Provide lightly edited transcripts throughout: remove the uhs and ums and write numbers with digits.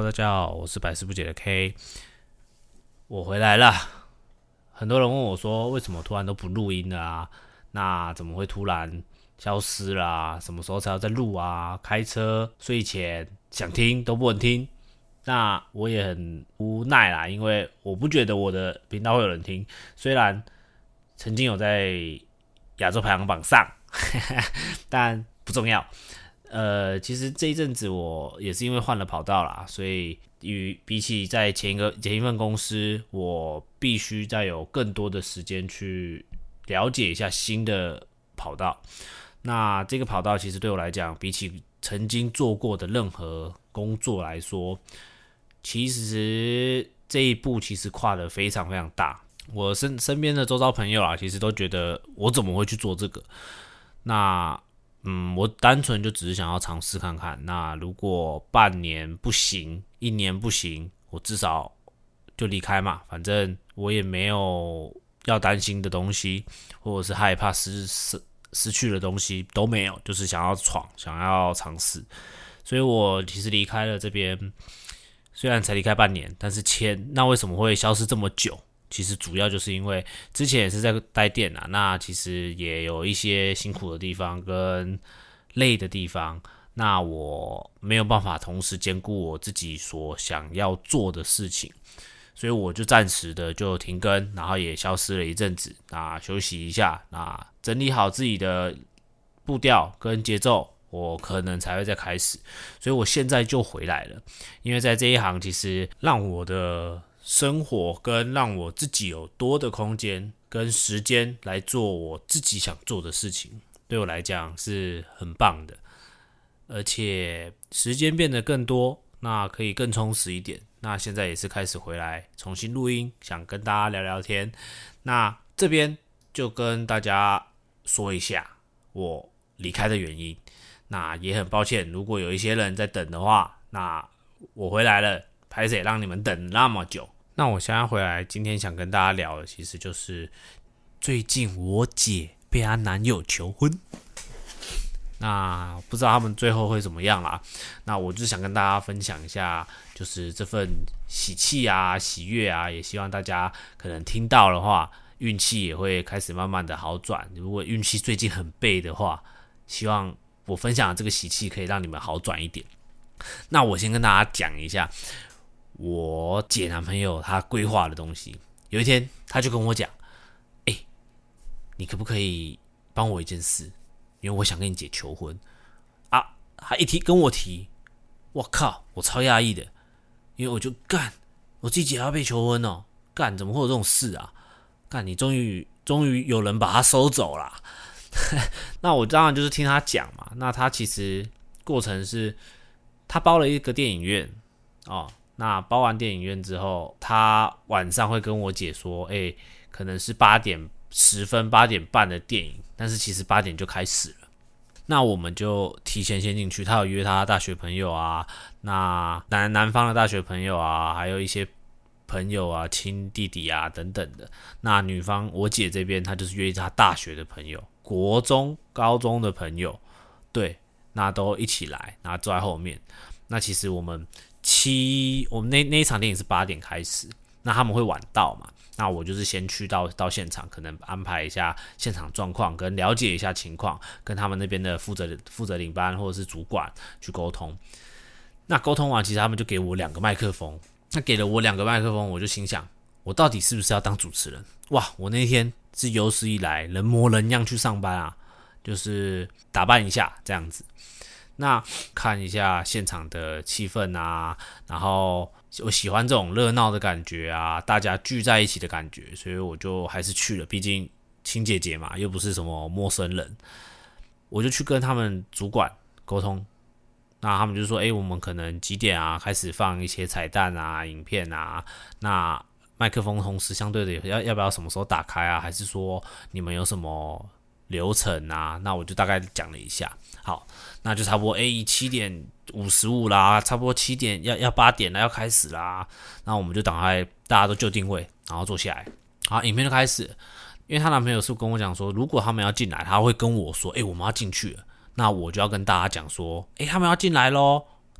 大家好，我是百思不解的 K， 我回来了。很多人问我说，为什么突然都不录音了啊？那怎么会突然消失啦？什么时候才要再录啊？开车、睡前想听都不能听。那我也很无奈啦，因为我不觉得我的频道会有人听，虽然曾经有在亚洲排行榜上，但不重要。其实这一阵子我也是因为换了跑道啦，所以比起在前一份公司，我必须再有更多的时间去了解一下新的跑道。那这个跑道其实对我来讲，比起曾经做过的任何工作来说，其实这一步其实跨得非常非常大。我身边的周遭朋友啊，其实都觉得我怎么会去做这个？那我单纯就只是想要尝试看看。那如果半年不行，1年不行，我至少就离开嘛。反正我也没有要担心的东西，或者是害怕失去的东西都没有，就是想要闯，想要尝试。所以我其实离开了这边，虽然才离开半年，但是那为什么会消失这么久？其实主要就是因为之前也是在带店啊，那其实也有一些辛苦的地方跟累的地方，那我没有办法同时兼顾我自己所想要做的事情，所以我就暂时的就停更，然后也消失了一阵子，那休息一下，那整理好自己的步调跟节奏，我可能才会再开始，所以我现在就回来了，因为在这一行其实让我的生活跟让我自己有多的空间跟时间来做我自己想做的事情，对我来讲是很棒的，而且时间变得更多，那可以更充实一点。那现在也是开始回来重新录音，想跟大家聊聊天。那这边就跟大家说一下我离开的原因。那也很抱歉，如果有一些人在等的话，那我回来了，抱歉让你们等那么久。那我现在回来，今天想跟大家聊的，其实就是最近我姐被她男友求婚。那不知道他们最后会怎么样啦？那我就想跟大家分享一下，就是这份喜气啊、喜悦啊，也希望大家可能听到的话，运气也会开始慢慢的好转。如果运气最近很背的话，希望我分享的这个喜气可以让你们好转一点。那我先跟大家讲一下我姐男朋友他规划的东西。有一天他就跟我讲，你可不可以帮我一件事？因为我想跟你姐求婚啊。他跟我提，我靠，我超压抑的，因为我就我自己姐要被求婚哦，怎么会有这种事啊？你终于有人把他收走啦。那我当然就是听他讲嘛。那他其实过程是，他包了一个电影院哦。那包完电影院之后，他晚上会跟我姐说，可能是8点10分、8点半的电影，但是其实8点就开始了。那我们就提前先进去，他有约他的大学朋友啊，那男方的大学朋友啊，还有一些朋友啊、亲弟弟啊等等的。那女方我姐这边，她就是约她大学的朋友、国中、高中的朋友，对，那都一起来，然后坐在后面。那其实我们那一场电影是8点开始，那他们会晚到嘛？那我就是先去到现场，可能安排一下现场状况，跟了解一下情况，跟他们那边的负责领班或者是主管去沟通。那沟通完，其实他们就给我2个麦克风。那给了我2个麦克风，我就心想，我到底是不是要当主持人？哇！我那天是有史以来人模人样去上班啊，就是打扮一下这样子。那看一下现场的气氛啊，然后我喜欢这种热闹的感觉啊，大家聚在一起的感觉，所以我就还是去了，毕竟亲姐姐嘛，又不是什么陌生人。我就去跟他们主管沟通，那他们就说，我们可能几点啊开始放一些彩蛋啊、影片啊，那麦克风同时相对的要不要什么时候打开啊，还是说你们有什么流程啊？那我就大概讲了一下。好，那就差不多7点55啦，差不多7点要8点了，要开始啦。那我们就赶快大家都就定位，然后坐下来。好，影片就开始了。因为她男朋友是跟我讲说，如果他们要进来，他会跟我说，我们要进去了。那我就要跟大家讲说，他们要进来咯，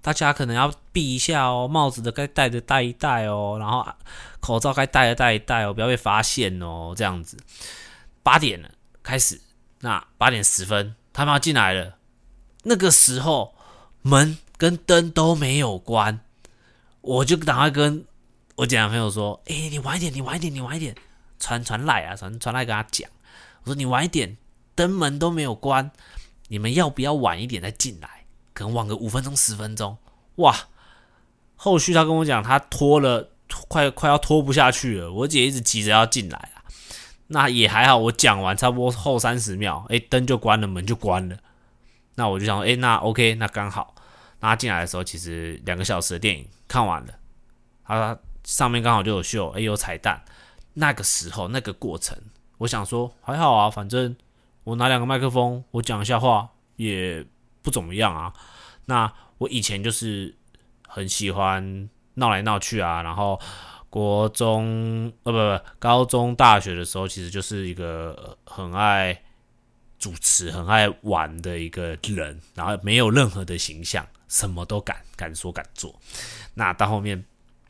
大家可能要避一下哦，帽子的该戴的戴一戴哦，然后口罩该戴的戴一戴哦，不要被发现哦，这样子。8点了开始，那8点10分他们要进来了，那个时候门跟灯都没有关，我就赶快跟我姐男朋友说：“你晚一点，你晚一点，你晚一点。”传赖啊，传赖跟他讲，我说：“你晚一点，灯门都没有关，你们要不要晚一点再进来？可能晚个5分钟、10分钟。”哇！后续他跟我讲，他拖了快要拖不下去了，我姐一直急着要进来啊。那也还好，我讲完差不多后30秒，灯就关了，门就关了。那我就想说，那 OK， 那刚好。那他进来的时候，其实2个小时的电影看完了，他上面刚好就有秀，有彩蛋。那个时候那个过程，我想说还好啊，反正我拿2个麦克风，我讲一下话也不怎么样啊。那我以前就是很喜欢闹来闹去啊，然后国中高中大学的时候，其实就是一个很爱主持、很爱玩的一个人，然后没有任何的形象，什么都敢说敢做。那到后面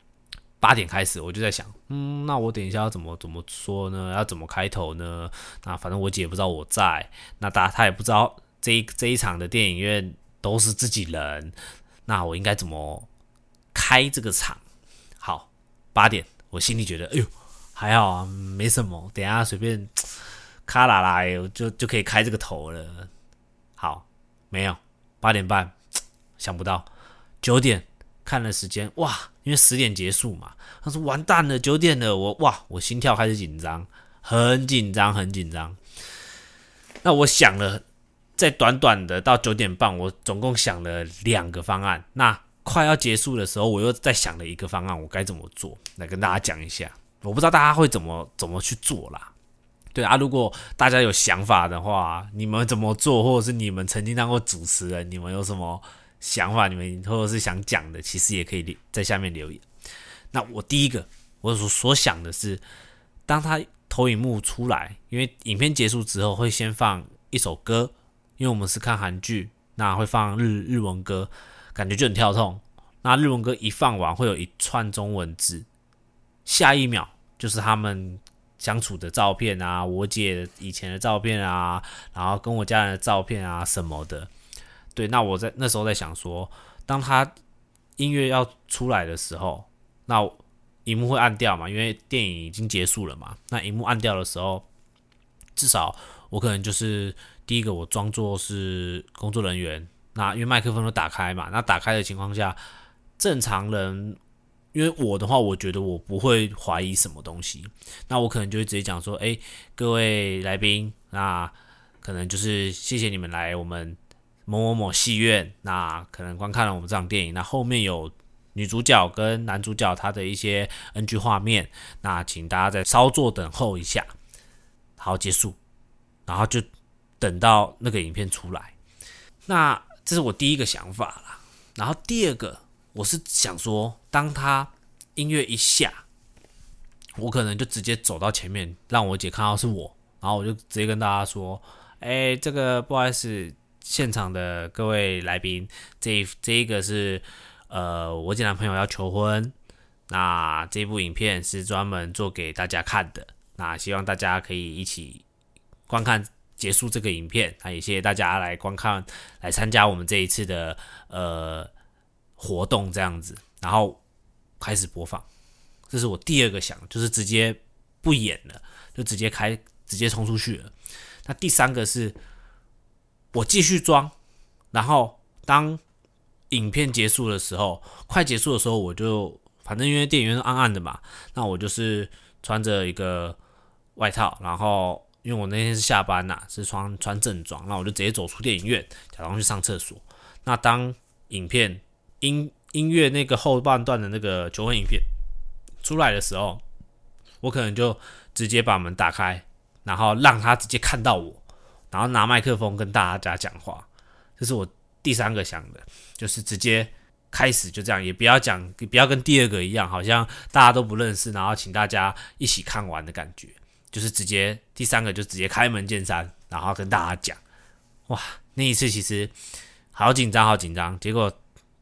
8点开始，我就在想，那我等一下要怎么说呢？要怎么开头呢？那反正我姐也不知道我在，那她也不知道这一场的电影院都是自己人，那我应该怎么开这个场？好，8点，我心里觉得，还好啊，没什么，等一下随便卡啦啦，就可以开这个头了。好，没有，8点半，想不到9点看了时间，哇，因为10点结束嘛，他说完蛋了，9点了，我心跳开始紧张，很紧张。那我想了，在短短的到9点半，我总共想了2个方案。那快要结束的时候，我又再想了一个方案，我该怎么做？来跟大家讲一下。我不知道大家会怎么去做啦。对啊，如果大家有想法的话，你们怎么做，或者是你们曾经当过主持人，你们有什么想法，你们或者是想讲的，其实也可以在下面留言。那我第一个，我所想的是，当他投影幕出来，因为影片结束之后会先放一首歌，因为我们是看韩剧，那会放日文歌，感觉就很跳痛。那日文歌一放完，会有一串中文字，下一秒就是他们相处的照片啊，我姐以前的照片啊，然后跟我家人的照片啊什么的。对，那我那时候在想说，当他音乐要出来的时候，那萤幕会暗掉嘛，因为电影已经结束了嘛。那萤幕暗掉的时候，至少我可能就是第一个，我装作是工作人员。那因为麦克风都打开嘛，那打开的情况下，正常人，因为我的话，我觉得我不会怀疑什么东西，那我可能就会直接讲说，各位来宾，那可能就是谢谢你们来我们某某某戏院，那可能观看了我们这场电影，那后面有女主角跟男主角他的一些 NG 画面，那请大家再稍作等候一下，好，结束，然后就等到那个影片出来。那这是我第一个想法啦。然后第二个，我是想说，当他音乐一下，我可能就直接走到前面，让我姐看到是我，然后我就直接跟大家说，这个不好意思，现场的各位来宾，这一个是我姐男朋友要求婚，那这部影片是专门做给大家看的，那希望大家可以一起观看结束这个影片，那也谢谢大家来观看，来参加我们这一次的活动这样子，然后开始播放。这是我第二个想，就是直接不演了，就直接冲出去了。那第三个是我继续装，然后当影片结束的时候，快结束的时候，我就反正因为电影院暗暗的嘛，那我就是穿着一个外套，然后因为我那天是下班啦，是穿正装，那我就直接走出电影院，假装去上厕所。那当影片音乐那个后半段的那个求婚影片出来的时候，我可能就直接把门打开，然后让他直接看到我，然后拿麦克风跟大家讲话。这是我第三个想的，就是直接开始就这样，也不要跟第二个一样，好像大家都不认识，然后请大家一起看完的感觉。就是直接第三个就直接开门见山，然后跟大家讲，哇，那一次其实好紧张，结果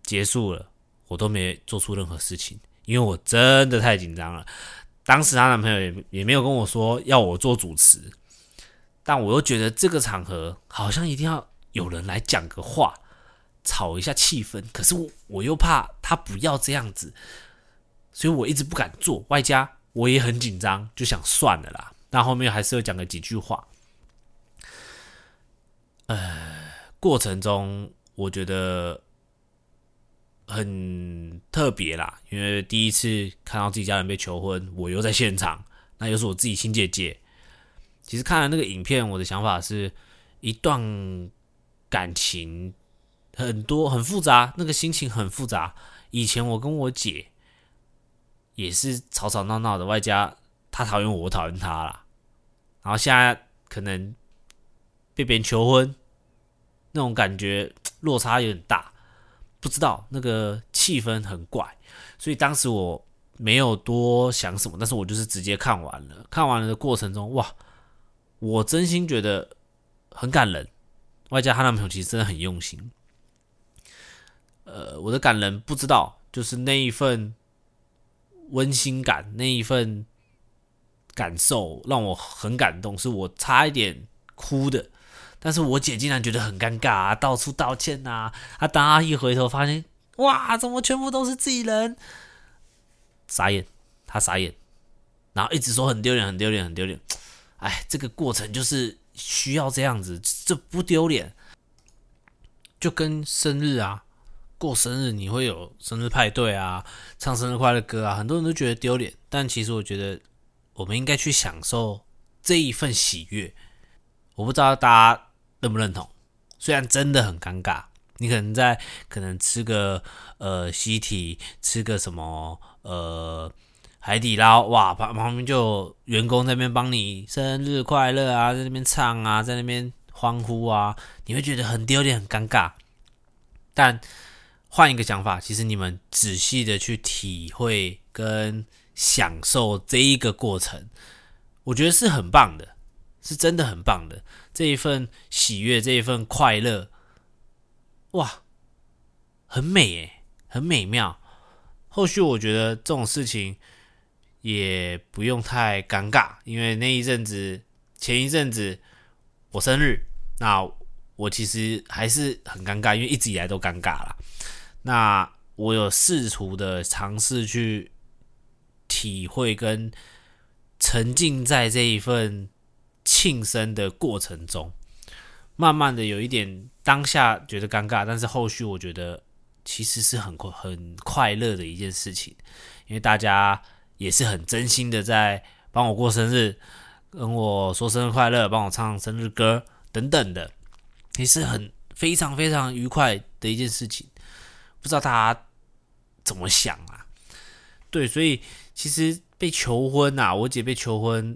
结束了，我都没做出任何事情，因为我真的太紧张了。当时她男朋友也没有跟我说要我做主持，但我又觉得这个场合好像一定要有人来讲个话，炒一下气氛。可是我又怕他不要这样子，所以我一直不敢做，外加我也很紧张，就想算了啦。但后面还是有讲了几句话。过程中我觉得很特别啦，因为第一次看到自己家人被求婚，我又在现场，那又是我自己亲姐姐。其实看了那个影片，我的想法是，一段感情很复杂，那个心情很复杂。以前我跟我姐也是吵吵闹闹的，外加她讨厌我，我讨厌她啦。然后现在可能被别人求婚，那种感觉落差有点大，不知道那个气氛很怪，所以当时我没有多想什么，但是我就是直接看完了。看完了的过程中，哇，我真心觉得很感人，外加她男朋友其实真的很用心。我的感人不知道，就是那一份温馨感，那一份感受让我很感动，是我差一点哭的。但是我姐竟然觉得很尴尬啊，到处道歉啊。当她一回头发现，哇，怎么全部都是自己人？傻眼，她傻眼，然后一直说很丢脸，很丢脸，很丢脸。哎，这个过程就是需要这样子，这不丢脸。就跟生日啊，过生日你会有生日派对啊，唱生日快乐歌啊，很多人都觉得丢脸，但其实我觉得我们应该去享受这一份喜悦。我不知道大家认不认同？虽然真的很尴尬，你可能吃个西提，吃个什么海底捞，哇，旁边就有员工在那边帮你生日快乐啊，在那边唱啊，在那边欢呼啊，你会觉得很丢脸、很尴尬。但换一个想法，其实你们仔细的去体会跟享受这一个过程，我觉得是很棒的，是真的很棒的。这一份喜悦，这一份快乐，哇，很美耶，很美妙。后续我觉得这种事情也不用太尴尬，因为前一阵子我生日，那我其实还是很尴尬，因为一直以来都尴尬啦。那我有试图的尝试去体会跟沉浸在这一份庆生的过程中，慢慢的有一点当下觉得尴尬，但是后续我觉得其实是很快乐的一件事情，因为大家也是很真心的在帮我过生日，跟我说生日快乐，帮我唱生日歌等等的，也是非常非常愉快的一件事情。不知道大家怎么想啊？对，所以其实被求婚啊，我姐被求婚，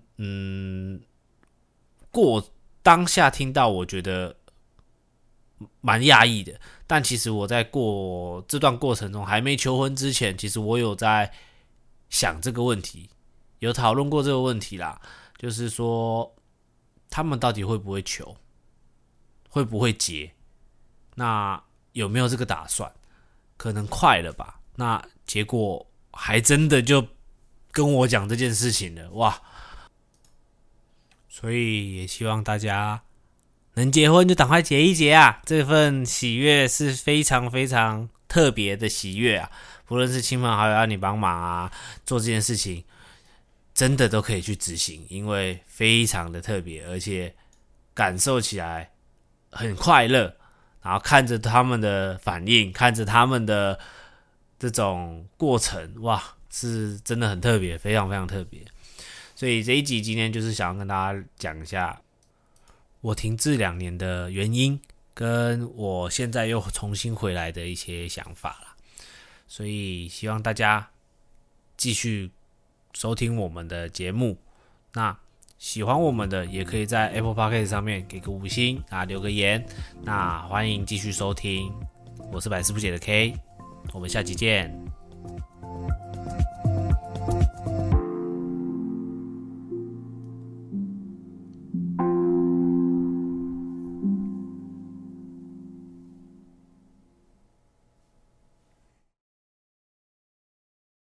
当下听到我觉得蛮讶异的，但其实我在过这段过程中，还没求婚之前，其实我有在想这个问题，有讨论过这个问题啦，就是说他们到底会不会求，会不会结，那有没有这个打算？可能快了吧，那结果还真的就跟我讲这件事情了，哇！所以也希望大家能结婚就赶快结一结啊！这份喜悦是非常非常特别的喜悦啊！不论是亲朋好友要你帮忙啊，做这件事情，真的都可以去执行，因为非常的特别，而且感受起来很快乐。然后看着他们的反应，看着他们的这种过程，哇，是真的很特别，非常非常特别。所以这一集今天就是想要跟大家讲一下我停滞2年的原因，跟我现在又重新回来的一些想法啦。所以希望大家继续收听我们的节目。那喜欢我们的也可以在 Apple Podcast 上面给个5星啊，留个言。那欢迎继续收听，我是百思不解的 K， 我们下期见。